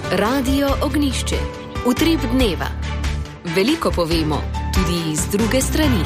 Radio Ognišče. Utrip dneva. Veliko povemo, tudi iz druge strani.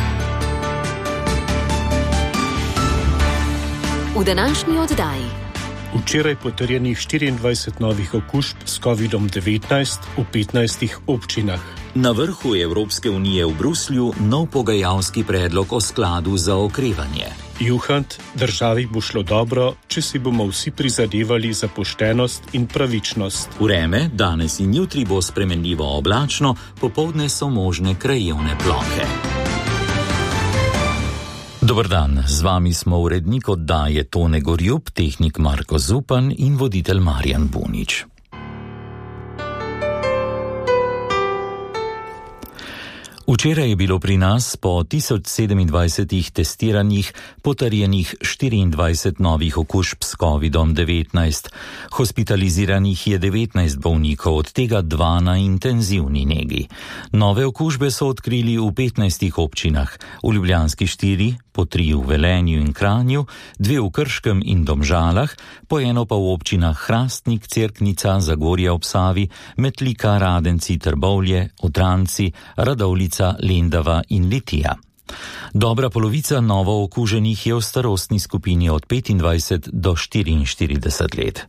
V današnji oddaji. Včeraj potrjenih 24 novih okužb s COVID-19 v 15 občinah. Na vrhu Evropske unije v Bruslju nov pogajalski predlog o skladu za okrevanje. Juhant, državi bo šlo dobro, če si bomo vsi prizadevali za poštenost in pravičnost. Vreme, danes in jutri bo spremenljivo oblačno, popoldne so možne krajevne plohe. Dober dan, z vami smo urednik oddaje Tone Gorjup, tehnik Marko Zupan in voditelj Marjan Bunič. Včeraj je bilo pri nas po 1027 testiranih potrjenih 24 novih okužb s COVID-19. Hospitaliziranih je 19 bolnikov, od tega 2 na intenzivni negi. Nove okužbe so odkrili v 15 občinah, v Ljubljanski 4, po 3 v Velenju in Kranju, 2 v Krškem in Domžalah, po 1 pa v občinah Hrastnik, Cerknica, Zagorje ob Savi, Metlika, Radenci, Trbovlje, Odranci, Radovljica, Lendava in Litija. Dobra polovica novo okuženih je v starostni skupini od 25 do 44 let.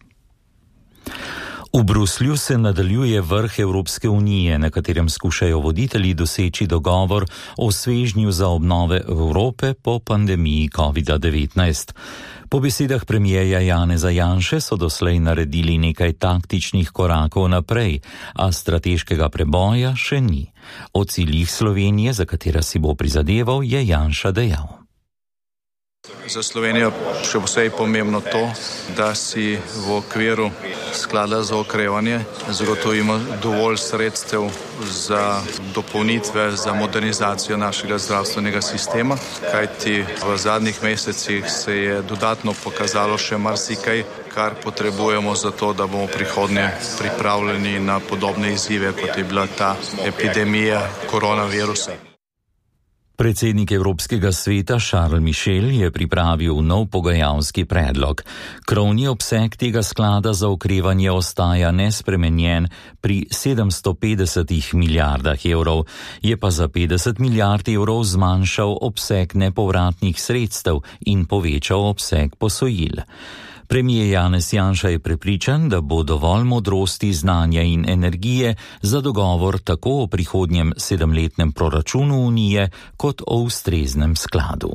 V Bruslju se nadaljuje vrh Evropske unije, na katerem skušajo voditelji doseči dogovor o svežnju za obnove Evrope po pandemiji COVID-19. Po besedah premierja Janeza Janše so doslej naredili nekaj taktičnih korakov naprej, a strateškega preboja še ni. O ciljih Slovenije, za katera si bo prizadeval, je Janša dejal. Za Slovenijo še posebej pomembno to, da si v okviru sklada za okrevanje zagotovimo dovolj sredstev za dopolnitve, za modernizacijo našega zdravstvenega sistema, kajti v zadnjih mesecih se je dodatno pokazalo še marsikaj, kar potrebujemo za to, da bomo prihodnje pripravljeni na podobne izzive, kot je bila ta epidemija koronavirusa. Predsednik Evropskega sveta Charles Michel je pripravil nov pogajalski predlog. Krovni obseg tega sklada za okrevanje ostaja nespremenjen pri 750 milijardah evrov, je pa za 50 milijard evrov zmanjšal obseg nepovratnih sredstev in povečal obseg posojil. Premijer Janez Janša je prepričan, da bo dovolj modrosti, znanja in energije za dogovor tako o prihodnjem 7-letnem proračunu Unije kot o ustreznem skladu.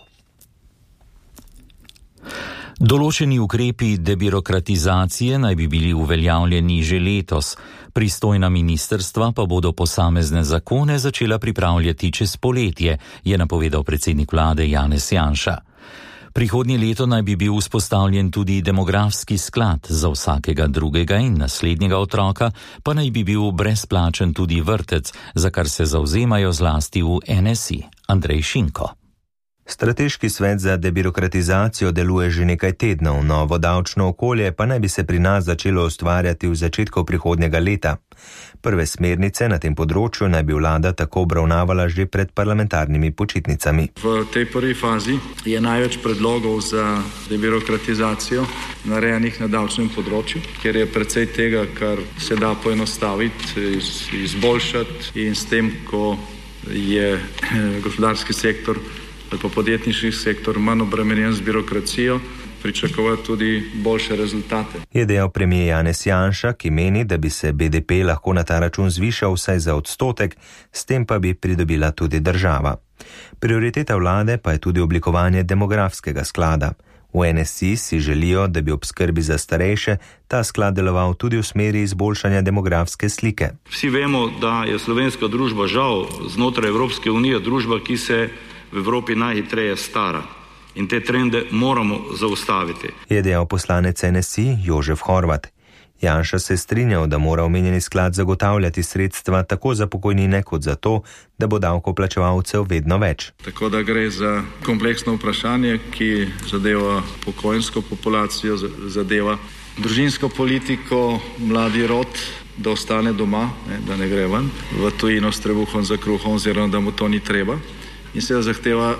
Določeni ukrepi debirokratizacije naj bi bili uveljavljeni že letos. Pristojna ministrstva pa bodo posamezne zakone začela pripravljati čez poletje, je napovedal predsednik vlade Janez Janša. Prihodnje leto naj bi bil vzpostavljen tudi demografski sklad, za vsakega drugega in naslednjega otroka pa naj bi bil brezplačen tudi vrtec, za kar se zavzemajo zlasti v NSI. Andrej Šinko. Strateški svet za debirokratizacijo deluje že nekaj tednov, novo davčno okolje pa naj bi se pri nas začelo ustvarjati v začetku prihodnjega leta. Prve smernice na tem področju naj bi vlada tako obravnavala že pred parlamentarnimi počitnicami. V tej prvi fazi je največ predlogov za debirokratizacijo narejenih na davčnem področju, ker je precej tega, kar se da poenostaviti, izboljšati in s tem, ko je gospodarski sektor ali pa podjetniški sektor manj obremenjen z birokracijo, pričakovati tudi boljše rezultate. Je dejal premijer Janez Janša, ki meni, da bi se BDP lahko na ta račun zvišal vsaj za 1%, s tem pa bi pridobila tudi država. Prioriteta vlade pa je tudi oblikovanje demografskega sklada. V NSI si želijo, da bi ob skrbi za starejše ta sklad deloval tudi v smeri izboljšanja demografske slike. Vsi vemo, da je slovenska družba žal znotraj Evropske unije družba, ki se v Evropi najhitreje stara. In te trende moramo zaustaviti. Je dejal poslanec NSI Jožef Horvat. Janša se je strinjal, da mora omenjeni sklad zagotavljati sredstva tako za pokojnine kot za to, da bo davkoplačevalcev vedno več. Tako da gre za kompleksno vprašanje, ki zadeva pokojninsko populacijo, zadeva družinsko politiko, mladi rod, da ostane doma, da ne gre ven v tujino s trebuhom za kruhom, oziroma da mu to ni treba. In se zahteva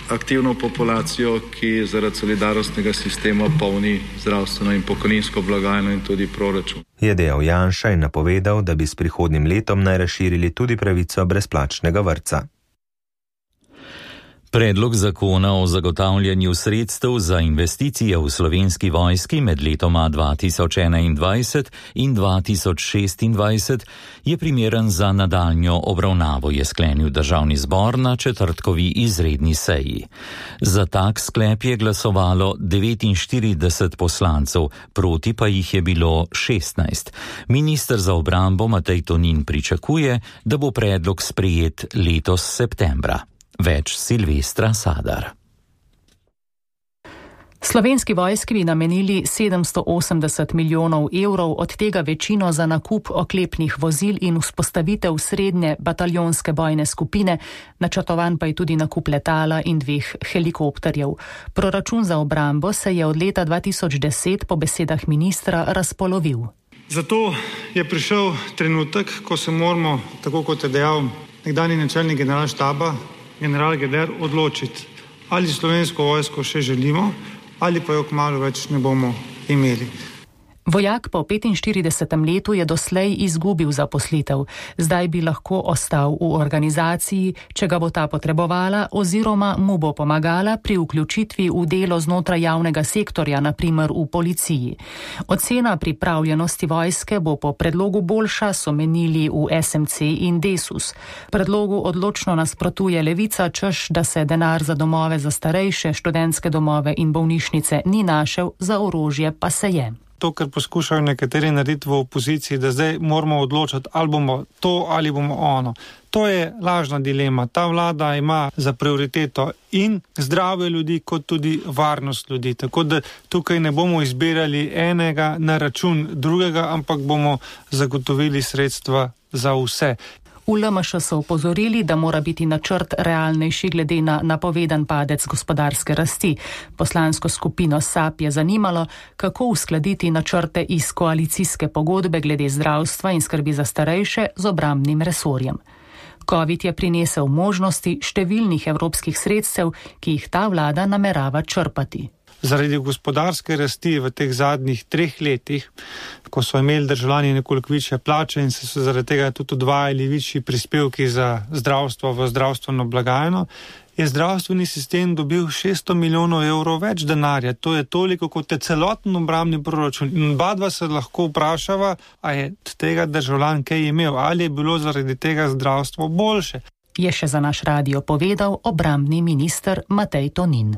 aktivno populacijo, ki zaradi solidarnostnega sistema polni zdravstveno in pokojninsko blagajno in tudi proračun. Je dejal Janša in napovedal, da bi s prihodnjim letom naj razširili tudi pravico brezplačnega vrtca. Predlog zakona o zagotavljanju sredstev za investicije v Slovenski vojski med letoma 2021 in 2026 je primeren za nadaljnjo obravnavo, je sklenil Državni zbor na četrtkovi izredni seji. Za tak sklep je glasovalo 49 poslancev, proti pa jih je bilo 16. Minister za obrambo Matej Tonin pričakuje, da bo predlog sprejet letos septembra. Več Silvestra Sadar. Slovenski vojski bi namenili 780 milijonov evrov, od tega večino za nakup oklepnih vozil in vzpostavitev srednje bataljonske bojne skupine, načrtovan pa je tudi nakup letala in 2 helikopterjev. Proračun za obrambo se je od leta 2010 po besedah ministra razpolovil. Zato je prišel trenutek, ko se moramo, tako kot je dejal nekdanji načelnik generalštaba, general Geder, odločiti, ali Slovensko vojsko še želimo, ali pa jo kmalu več ne bomo imeli. Vojak po 45. letu je doslej izgubil zaposlitev. Zdaj bi lahko ostal v organizaciji, če ga bo ta potrebovala, oziroma mu bo pomagala pri vključitvi v delo znotraj javnega sektorja, na primer v policiji. Ocena pripravljenosti vojske bo po predlogu boljša, so menili v SMC in Desus. Predlogu odločno nasprotuje Levica, češ, da se denar za domove za starejše, študentske domove in bolnišnice ni našel, za orožje pa se je. To, kar poskušajo nekateri narediti v opoziciji, da zdaj moramo odločiti, ali bomo to ali bomo ono. To je lažna dilema. Ta vlada ima za prioriteto in zdravje ljudi, kot tudi varnost ljudi. Tako da tukaj ne bomo izbirali enega na račun drugega, ampak bomo zagotovili sredstva za vse. V LMŠ so opozorili, da mora biti načrt realnejši glede na napovedan padec gospodarske rasti. Poslansko skupino SAB je zanimalo, kako uskladiti načrte iz koalicijske pogodbe glede zdravstva in skrbi za starejše z obrambnim resorjem. Covid je prinesel možnosti številnih evropskih sredstev, ki jih ta vlada namerava črpati. Zaradi gospodarske rasti v teh zadnjih 3 letih, ko so imeli državljani nekoliko višje plače in so zaradi tega tudi odvajali višji prispevki za zdravstvo v zdravstveno blagajno, je zdravstveni sistem dobil 600 milijonov evrov več denarja. To je toliko, kot je celoten obrambni proračun. In oba se lahko vprašava, a je od tega državljan kaj imel, ali je bilo zaradi tega zdravstvo boljše. Je še za naš radio povedal obrambni minister Matej Tonin.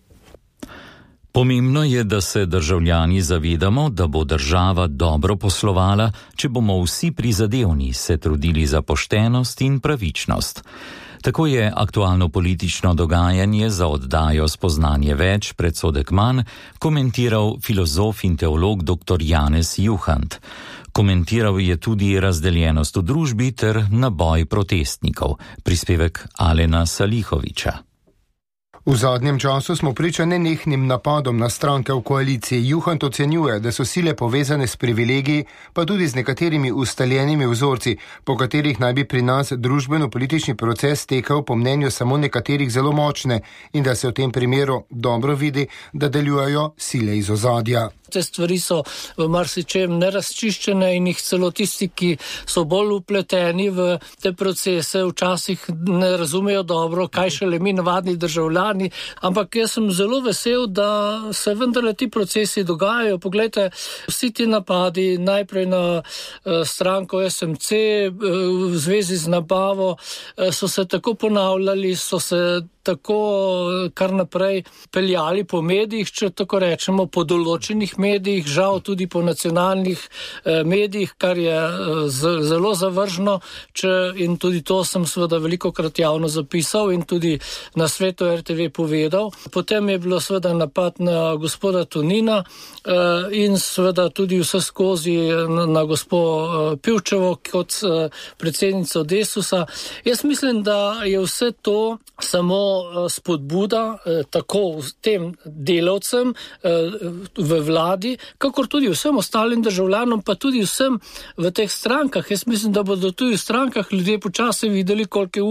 Pomembno je, da se državljani zavedamo, da bo država dobro poslovala, če bomo vsi prizadevni se trudili za poštenost in pravičnost. Tako je aktualno politično dogajanje za oddajo Spoznanje več, predsodek manj komentiral filozof in teolog dr. Janez Juhant. Komentiral je tudi razdeljenost v družbi ter naboj protestnikov. Prispevek Alena Salihoviča. V zadnjem času smo priča nenehnim napadom na stranke v koaliciji. Juhant ocenjuje, da so sile povezane s privilegiji, pa tudi z nekaterimi ustaljenimi vzorci, po katerih naj bi pri nas družbeno-politični proces tekel po mnenju samo nekaterih zelo močne in da se v tem primeru dobro vidi, da delujejo sile iz ozadja. Te stvari so v marsičem nerazčiščene in jih celo tisti, ki so bolj upleteni v te procese, včasih ne razumejo dobro, kaj šele mi navadni državljani, ampak jaz sem zelo vesel, da se vendarle ti procesi dogajajo. Poglejte, vsi ti napadi, najprej na stranko SMC v zvezi z nabavo, so se tako ponavljali, so se tako kar naprej peljali po medijih, če tako rečemo, po določenih medijih, žal tudi po nacionalnih medijih, kar je zelo zavržno, in tudi to sem seveda velikokrat javno zapisal in tudi na Svetu RTV povedal. Potem je bilo seveda napad na gospoda Tonina in seveda tudi vse skozi na gospo Pivčevo kot predsednico Desusa. Jaz mislim, da je vse to samo spodbuda tako tem delavcem v vladi, kakor tudi vsem ostalim državljanom, pa tudi vsem v teh strankah. Jaz mislim, da bodo tudi v strankah ljudje počasi videli, koliko je ura.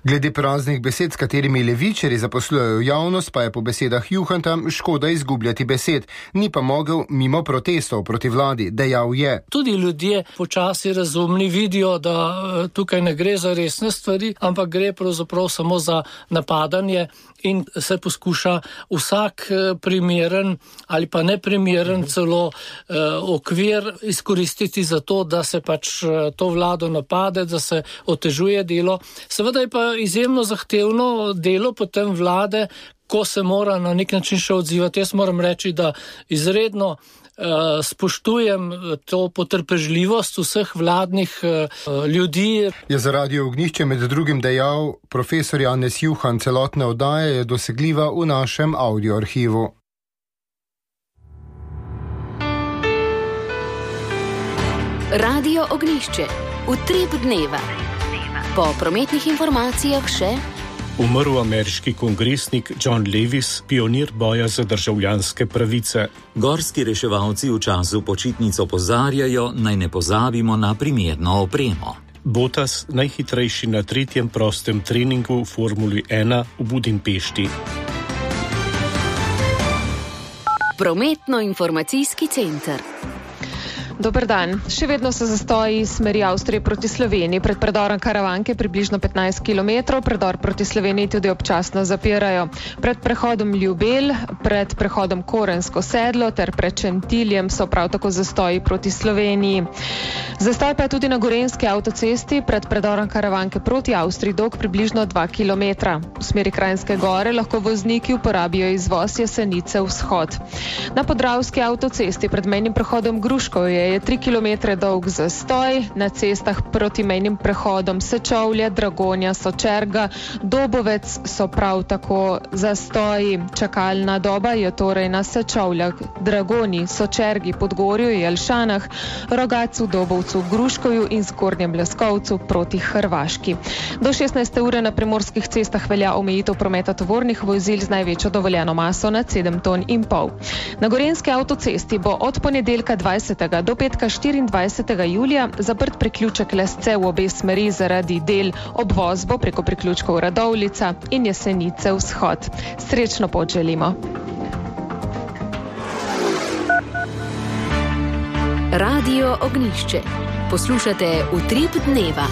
Glede praznih besed, s katerimi levičari zaposlujejo javnost, pa je po besedah Juhanta škoda izgubljati besed. Ni pa mogel mimo protestov proti vladi, dejal je. Tudi ljudje počasi razumni vidijo, da tukaj ne gre za resne stvari, ampak gre pravzaprav samo za napadanje in se poskuša vsak primeren ali pa neprimeren celo okvir izkoristiti za to, da se pač to vlado napade, da se otežuje delo. Seveda je pa izjemno zahtevno delo potem vlade, ko se mora na nek način še odzivati. Jaz moram reči, da izredno spoštujem to potrpežljivost vseh vladnih ljudi. Je za Radio Ognjišče med drugim dejal profesor Janez Juhan, celotna oddaja je dosegljiva v našem audioarhivu. Radio Ognjišče. Utrip dneva. Po prometnih informacijah še umrl ameriški kongresnik John Lewis, pionir boja za državljanske pravice. Gorski reševalci v času počitnic opozarjajo, naj ne pozabimo na primerno opremo. Bottas najhitrejši na 3. prostem treningu v Formuli 1 v Budimpešti. Prometno-informacijski center. Dober dan. Še vedno se zastoji smeri Avstrije proti Sloveniji. Pred predorom Karavanke približno 15 km, predor proti Sloveniji tudi občasno zapirajo. Pred prehodom Ljubelj, pred prehodom Korensko sedlo ter pred Čentiljem so prav tako zastoji proti Sloveniji. Zastoj pa je tudi na Gorenjski avtocesti pred predorom Karavanke proti Avstriji dolg približno 2 km. V smeri Kranjske Gore lahko vozniki uporabijo izvoz Jesenice vzhod. Na Podravski avtocesti pred mejnim prehodom Gruškovje je 3 km dolg zastoj, na cestah proti mejnim prehodom Sečovlje, Dragonja, Sočerga, Dobovec so prav tako zastoji. Čakalna doba je torej na Sečovljah, Dragoni, Sočergi, Podgorju, Jelšanah, Rogacu, Dobovcu, Gruškovju in Zgornjem Leskovcu proti Hrvaški. Do 16. ure na primorskih cestah velja omejitev prometa tovornih vozil z največjo dovoljeno maso nad 7,5 ton. Na Gorenjski avtocesti bo od ponedeljka 20. do petka 24. julija zaprt priključek Lesce v obe smeri zaradi del. Obvoz bo preko priključkov Radovljica in Jesenice vzhod. Srečno pot želimo. Radio Ognjišče. Poslušate Utrip dneva.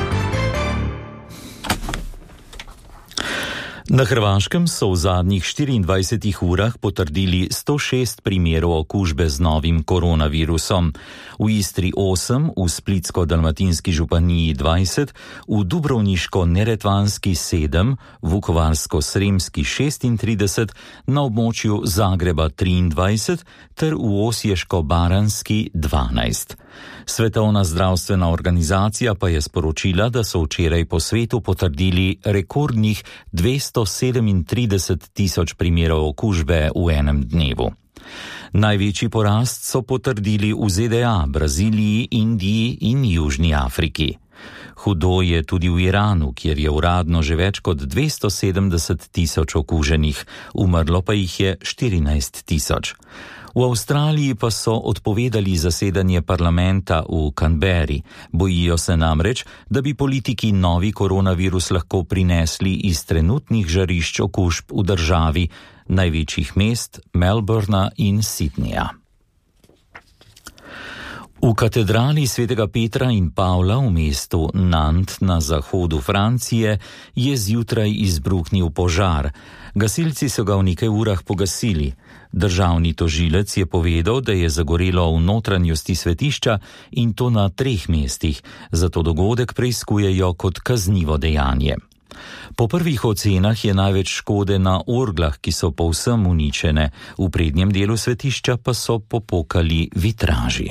Na Hrvaškem so v zadnjih 24 urah potrdili 106 primerov okužbe z novim koronavirusom. V Istri 8, v Splitsko-dalmatinski županiji 20, v Dubrovniško-neretvanski 7, Vukovarsko-sremski 36, na območju Zagreba 23 ter v Osješko-baranski 12. Svetovna zdravstvena organizacija pa je sporočila, da so včeraj po svetu potrdili rekordnih 237 tisoč primerov okužbe v enem dnevu. Največji porast so potrdili v ZDA, Braziliji, Indiji in Južni Afriki. Hudo je tudi v Iranu, kjer je uradno že več kot 270 tisoč okuženih, umrlo pa jih je 14 tisoč. V Avstraliji pa so odpovedali zasedanje parlamenta v Canberri. Bojijo se namreč, da bi politiki novi koronavirus lahko prinesli iz trenutnih žarišč okužb v državi, največjih mest Melbourna in Sydneyja. V katedrali svetega Petra in Pavla v mestu Nantes na zahodu Francije je zjutraj izbruhnil požar. Gasilci so ga v nekaj urah pogasili. Državni tožilec je povedal, da je zagorelo v notranjosti svetišča in to na 3 mestih, zato dogodek preiskujejo kot kaznivo dejanje. Po prvih ocenah je največ škode na orglah, ki so povsem uničene, v prednjem delu svetišča pa so popokali vitraži.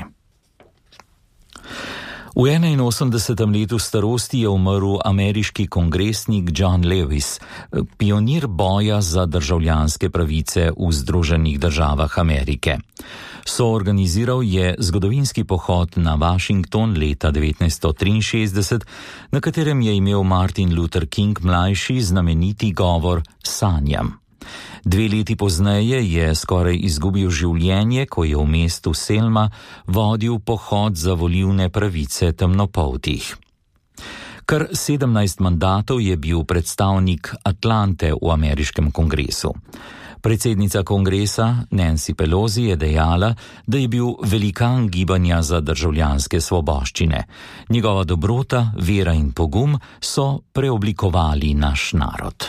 V 81. letu starosti je umrl ameriški kongresnik John Lewis, pionir boja za državljanske pravice v Združenih državah Amerike. Soorganiziral je zgodovinski pohod na Washington leta 1963, na katerem je imel Martin Luther King mlajši znameniti govor Sanjam. 2 leti pozneje je skoraj izgubil življenje, ko je v mestu Selma vodil pohod za volilne pravice temnopoltih. Kar 17 mandatov je bil predstavnik Atlante v ameriškem kongresu. Predsednica kongresa Nancy Pelosi je dejala, da je bil velikan gibanja za državljanske svoboščine. Njegova dobrota, vera in pogum so preoblikovali naš narod.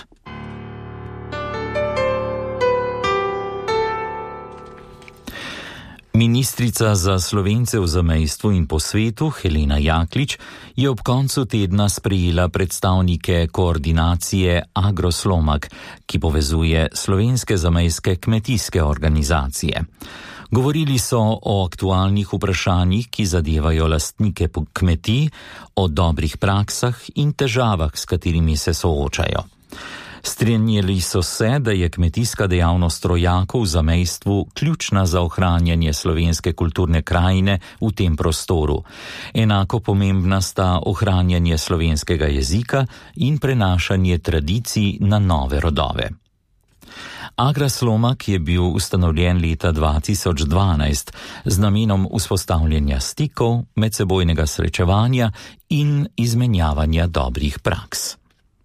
Ministrica za Slovence v zamejstvu in po svetu Helena Jaklič je ob koncu tedna sprejela predstavnike koordinacije Agroslomak, ki povezuje slovenske zamejske kmetijske organizacije. Govorili so o aktualnih vprašanjih, ki zadevajo lastnike kmetij, o dobrih praksah in težavah, s katerimi se soočajo. Strinjali so se, da je kmetijska dejavnost rojakov v zamejstvu ključna za ohranjanje slovenske kulturne krajine v tem prostoru. Enako pomembna sta ohranjanje slovenskega jezika in prenašanje tradicij na nove rodove. Agroslomak je bil ustanovljen leta 2012 z namenom vzpostavljanja stikov, medsebojnega srečevanja in izmenjavanja dobrih praks.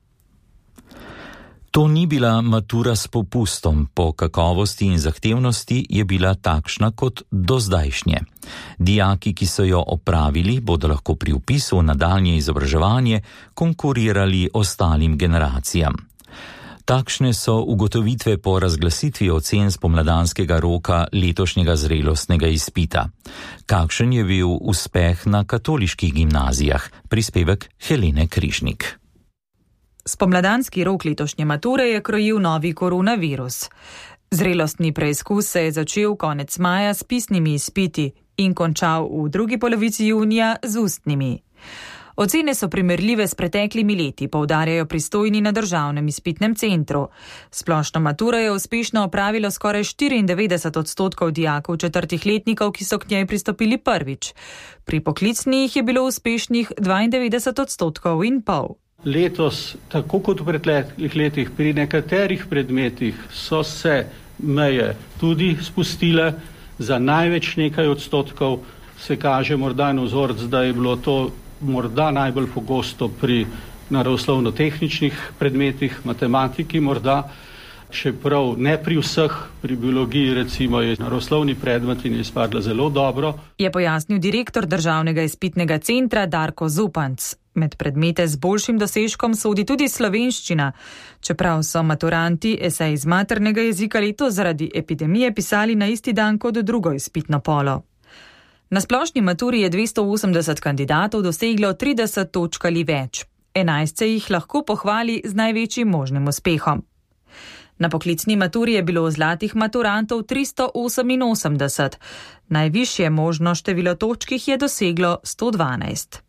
To ni bila matura s popustom, po kakovosti in zahtevnosti je bila takšna kot dozdajšnje. Dijaki, ki so jo opravili, bodo lahko pri vpisu v nadaljnje izobraževanje konkurirali ostalim generacijam. Takšne so ugotovitve po razglasitvi ocen spomladanskega roka letošnjega zrelostnega izpita. Kakšen je bil uspeh na katoliških gimnazijah? Prispevek Helene Križnik. Spomladanski rok letošnje mature je krojil novi koronavirus. Zrelostni preizkus se je začel konec maja s pisnimi izpiti in končal v drugi polovici junija z ustnimi. Ocene so primerljive s preteklimi leti, poudarjajo pristojni na Državnem izpitnem centru. Splošno maturo je uspešno opravilo skoraj 94% dijakov četrtih letnikov, ki so k njej pristopili prvič. Pri poklicnih je bilo uspešnih 92,5%. Letos, tako kot v preteklih letih, pri nekaterih predmetih so se meje tudi spustile, za največ nekaj odstotkov se kaže morda en vzorec, da je bilo to morda najbolj pogosto pri naravoslovno-tehničnih predmetih, matematiki morda, čeprav ne pri vseh, pri biologiji recimo je naravoslovni predmet in je izpadla zelo dobro. Je pojasnil direktor Državnega izpitnega centra Darko Zupanc. Med predmete z boljšim dosežkom sodi tudi slovenščina, čeprav so maturanti esej iz maternega jezika letos zaradi epidemije pisali na isti dan kot drugo izpitno polo. Na splošni maturi je 280 kandidatov doseglo 30 točk ali več. 11 se jih lahko pohvali z največjim možnim uspehom. Na poklicni maturi je bilo zlatih maturantov 388. Najvišje možno število točk jih je doseglo 112.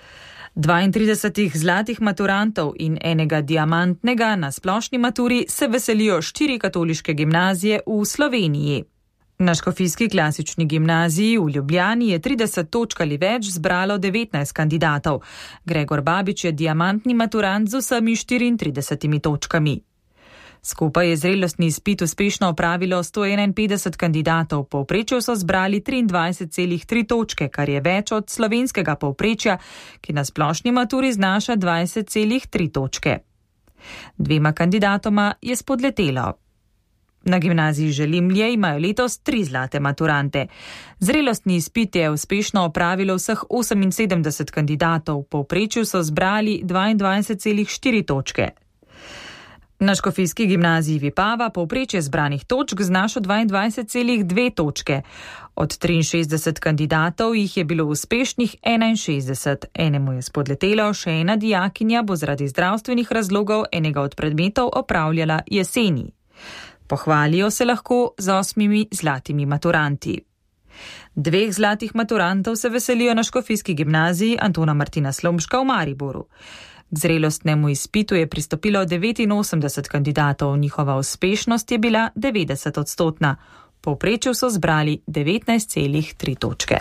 32 zlatih maturantov in enega diamantnega na splošni maturi se veselijo 4 katoliške gimnazije v Sloveniji. Na Škofijski klasični gimnaziji v Ljubljani je 30 točk ali več zbralo 19 kandidatov. Gregor Babič je diamantni maturant z vsemi 34 točkami. Skupaj je zrelostni izpit uspešno opravilo 151 kandidatov, povprečju so zbrali 23,3 točke, kar je več od slovenskega povprečja, ki na splošni maturi znaša 20,3 točke. 2 kandidatoma je spodletelo. Na gimnaziji Želimlje imajo letos 3 zlate maturante. Zrelostni izpit je uspešno opravilo vseh 78 kandidatov, povprečju so zbrali 22,4 točke. Na Škofijski gimnaziji Vipava povprečje zbranih točk znaša 22,2 točke. Od 63 kandidatov jih je bilo uspešnih 61. Enemu je spodletelo, še ena dijakinja bo zaradi zdravstvenih razlogov enega od predmetov opravljala jeseni. Pohvalijo se lahko z 8 zlatimi maturanti. 2 zlatih maturantov se veselijo na Škofijski gimnaziji Antona Martina Slomška v Mariboru. K zrelostnemu izpitu je pristopilo 89 kandidatov, njihova uspešnost je bila 90%. Povprečju so zbrali 19,3 točke.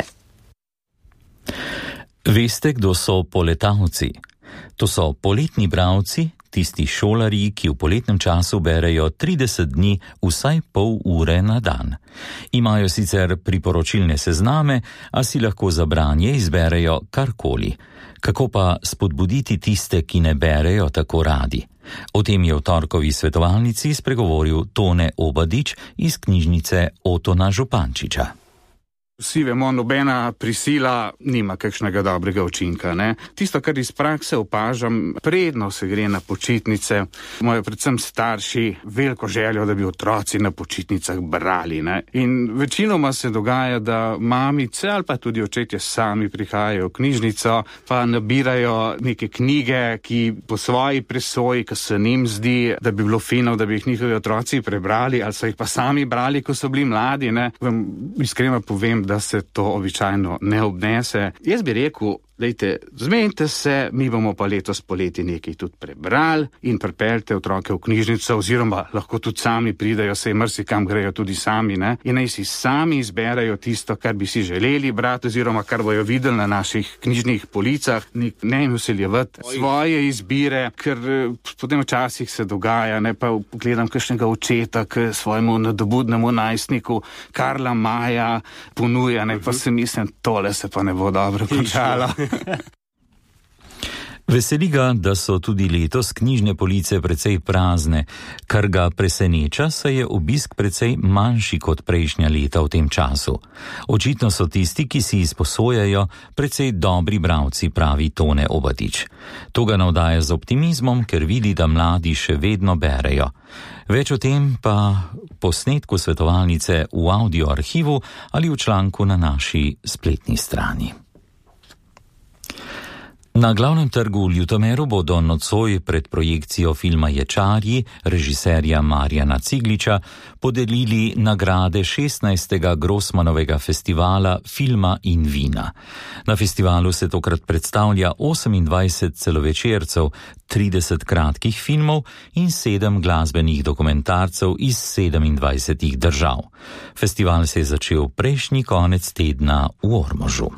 Veste, kdo so poletavci? To so poletni bralci, tisti šolarji, ki v poletnem času berejo 30 dni vsaj pol ure na dan. Imajo sicer priporočilne sezname, a si lahko za branje izberejo karkoli. Kako pa spodbuditi tiste, ki ne berejo tako radi? O tem je v torkovi svetovalnici spregovoril Tone Obadič iz knjižnice Otona Župančiča. Vsi vemo, nobena prisila nima kakšnega dobrega učinka. Ne? Tisto, kar iz prakse opažam, predno se gre na počitnice, imajo predvsem starši veliko željo, da bi otroci na počitnicah brali. Ne? In večinoma se dogaja, da mamice ali pa tudi očetje sami prihajajo v knjižnico, pa nabirajo neke knjige, ki po svoji presoji, ki se njim zdi, da bi bilo fino, da bi jih njihovi otroci prebrali, ali so jih pa sami brali, ko so bili mladi. Ne? Vam iskreno povem, da se to običajno ne obnese. Jaz bi rekel, dejte, zmenite se, mi bomo pa letos poleti nekaj tudi prebrali in pripeljte otroke v knjižnico, oziroma lahko tudi sami pridejo, saj marsikam grejo tudi sami, ne? In naj si sami izberejo tisto, kar bi si želeli brati, oziroma kar bojo videli na naših knjižnih policah, ne jim vsiljevati svoje izbire, ker potem včasih se dogaja, ne, pa gledam kakšnega očeta, k svojemu nadobudnemu najstniku Karla Maja ponuja, ne, pa se mislim, tole se pa ne bo dobro končalo. Veseli ga, da so tudi letos knjižne police precej prazne, kar ga preseneča, saj je obisk precej manjši kot prejšnja leta v tem času. Očitno so tisti, ki si izposojajo, precej dobri bralci, pravi Tone Obadič. To ga navdaja z optimizmom, ker vidi, da mladi še vedno berejo. Več o tem pa posnetku svetovalnice v audio arhivu ali v članku na naši spletni strani. Na glavnem trgu v Ljutomeru bodo nocoj pred projekcijo filma Ječarji režiserja Marjana Cigliča podelili nagrade 16. Grossmanovega festivala filma in vina. Na festivalu se tokrat predstavlja 28 celovečercev, 30 kratkih filmov in 7 glasbenih dokumentarcev iz 27 držav. Festival se je začel prejšnji konec tedna v Ormožu.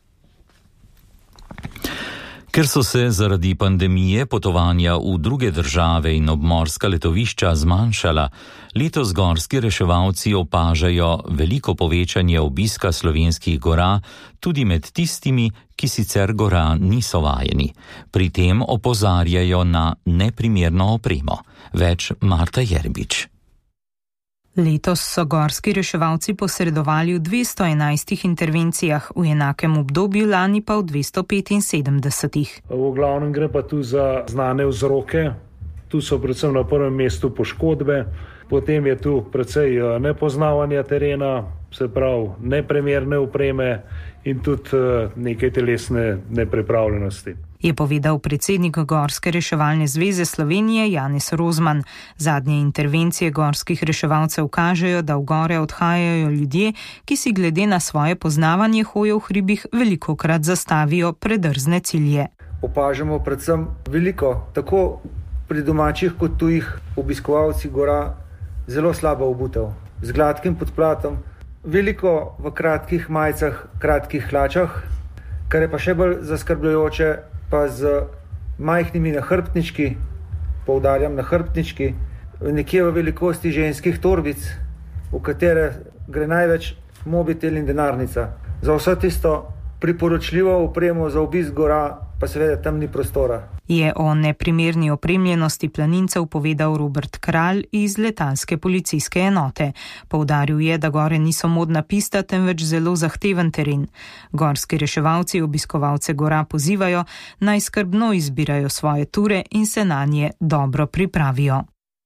Ker so se zaradi pandemije potovanja v druge države in obmorska letovišča zmanjšala, letos gorski reševalci opažajo veliko povečanje obiska slovenskih gora tudi med tistimi, ki sicer gora niso vajeni. Pri tem opozarjajo na neprimerno opremo. Več Marta Jerbič. Letos so gorski reševalci posredovali v 211 intervencijah, v enakem obdobju lani pa v 275. V glavnem gre pa tu za znane vzroke. Tu so predvsem na prvem mestu poškodbe, potem je tu precej nepoznavanja terena, se pravi neprimerne opreme in tudi nekaj telesne nepripravljenosti. Je povedal predsednik Gorske reševalne zveze Slovenije Janez Rozman. Zadnje intervencije gorskih reševalcev kažejo, da v gore odhajajo ljudje, ki si glede na svoje poznavanje hoje v hribih velikokrat zastavijo predrzne cilje. Opažamo predvsem veliko, tako pri domačih kot tujih obiskovalcih gora, zelo slaba obutev, z gladkim podplatom, veliko v kratkih majicah, kratkih hlačah, kar je pa še bolj zaskrbljujoče, pa z majhnimi nahrbtnički, poudarjam nahrbtnički, nekje v velikosti ženskih torbic, v katere gre največ mobitel in denarnica. Za vso tisto priporočljivo opremo za obisk gora pa seveda tam ni prostora. Je o neprimerni opremljenosti planincev povedal Robert Kralj iz letalske policijske enote. Poudaril je, da gore niso modna pista, temveč zelo zahteven teren. Gorski reševalci obiskovalce gora pozivajo, naj skrbno izbirajo svoje ture in se nanje dobro pripravijo.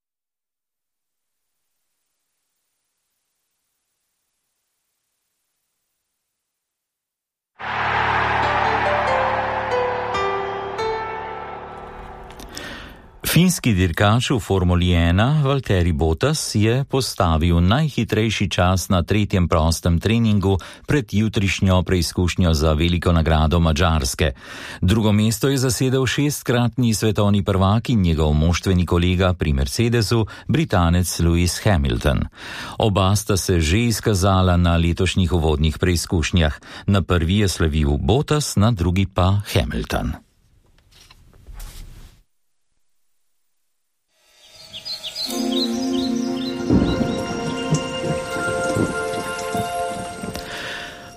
Finski dirkač v Formuli 1 Valtteri Bottas je postavil najhitrejši čas na 3. prostem treningu pred jutrišnjo preizkušnjo za veliko nagrado Madžarske. Drugo mesto je zasedel 6-kratni svetovni prvak in njegov moštveni kolega pri Mercedesu, Britanec Lewis Hamilton. Oba sta se že izkazala na letošnjih uvodnih preizkušnjah. Na prvi je slavil Bottas, na drugi pa Hamilton.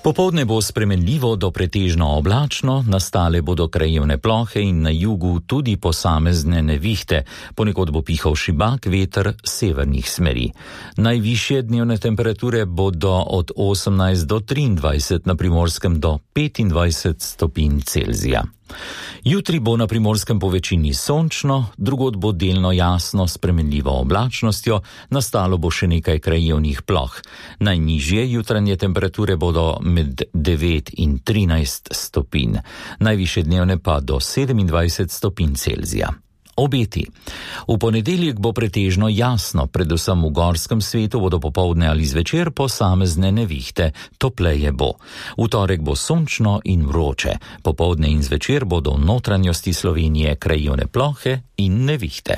Popoldne bo spremenljivo do pretežno oblačno, nastale bodo krajevne plohe in na jugu tudi posamezne nevihte, ponekod bo pihal šibak veter severnih smeri. Najvišje dnevne temperature bodo od 18 do 23, na Primorskem do 25 stopinj Celzija. Jutri bo na Primorskem po večini sončno, drugod bo delno jasno s spremenljivo oblačnostjo, nastalo bo še nekaj krajevnih ploh. Najnižje jutranje temperature bodo med 9 in 13 stopinj, najvišje dnevne pa do 27 stopinj Celzija. Obeti. V ponedeljek bo pretežno jasno, predvsem v gorskem svetu bodo popoldne ali zvečer posamezne nevihte, topleje bo. V torek bo sončno in vroče, popoldne in zvečer bodo v notranjosti Slovenije krajevne plohe in nevihte.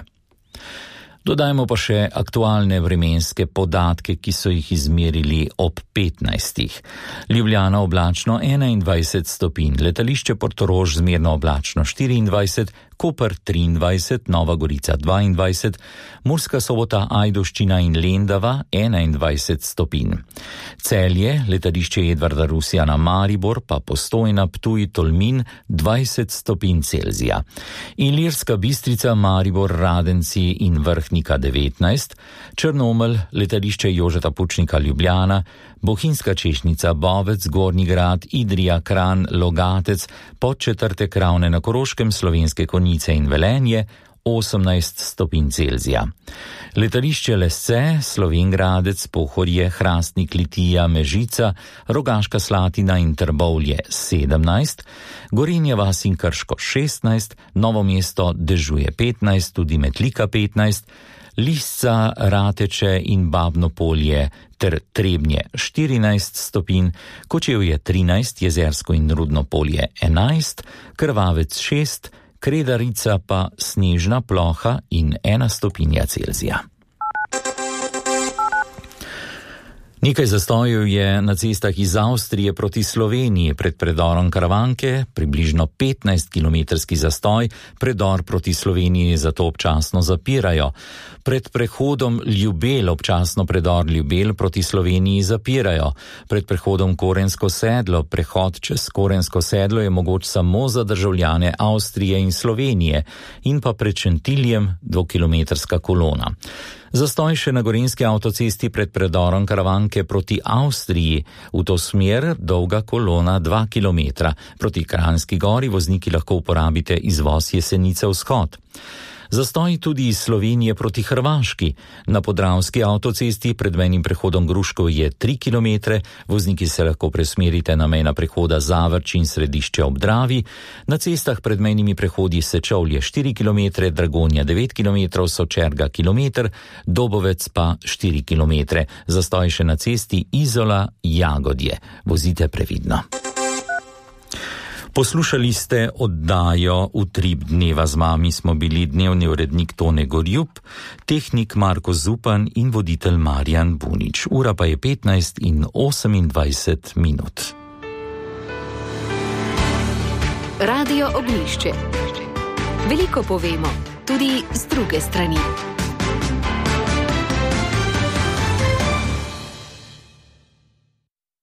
Dodajmo pa še aktualne vremenske podatke, ki so jih izmerili ob 15. Ljubljana oblačno 21 stopinj, letališče Portorož zmerno oblačno 24, Koper 23, Nova Gorica 22, Murska Sobota, Ajdovščina in Lendava 21 stopinj. Celje, letališče Edvarda Rusjana Maribor, pa Postojna, Ptuj, Tolmin 20 stopinj Celzija. Ilirska Bistrica, Maribor, Radenci in Vrhnika 19, Črnomelj, letališče Jožeta Pučnika Ljubljana, Bohinjska Češnjica, Bovec, Gornji Grad, Idrija, Kranj, Logatec, Podčetrtek, Ravne na Koroškem, Slovenske Konjice in Velenje 18 stopinj Celzija. Letališče Lesce, Slovenj Gradec, Pohorje, Hrastnik, Litija, Mežica, Rogaška Slatina in Trbovlje 17, Gorenja vas in Krško 16, Novo mesto dežuje 15, tudi Metlika 15, Lisca, Rateče in Babno Polje ter Trebnje 14 stopinj, Kočevje 13, Jezersko in Rudno Polje 11, Krvavec 6, Kredarica pa snežna ploha in 1 stopinja Celzija. Nekaj zastojev je na cestah iz Avstrije proti Sloveniji pred predorom Karavanke, približno 15-kilometrski zastoj, predor proti Sloveniji zato občasno zapirajo. Pred prehodom Ljubelj občasno predor Ljubelj proti Sloveniji zapirajo. Pred prehodom Korensko sedlo, prehod čez Korensko sedlo je mogoč samo za državljane Avstrije in Slovenije in pa pred Šentiljem 2-kilometrska kolona. Zastoj še na gorenjski avtocesti pred predorom Karavanke proti Avstriji, v to smer dolga kolona 2 km. Proti Kranjski gori vozniki lahko uporabite izvoz Jesenice vzhod. Zastoj tudi iz Slovenije proti Hrvaški. Na podravski avtocesti pred mejnim prehodom Gruškov je 3 km, vozniki se lahko presmerite na mejna prehoda Zavrč in Središče ob Dravi. Na cestah pred mejnimi prehodi Sečovlje 4 km, Dragonja 9 km, Sočerga km, Dobovec pa 4 km. Zastoj še na cesti Izola Jagodje. Vozite previdno. Poslušali ste oddajo Utrip dneva, z vami smo bili dnevni urednik Tone Gorjup, tehnik Marko Zupan in voditelj Marjan Bunič. Ura pa je 15 in 28 minut. Radio Oglišče. Veliko povemo, tudi z druge strani.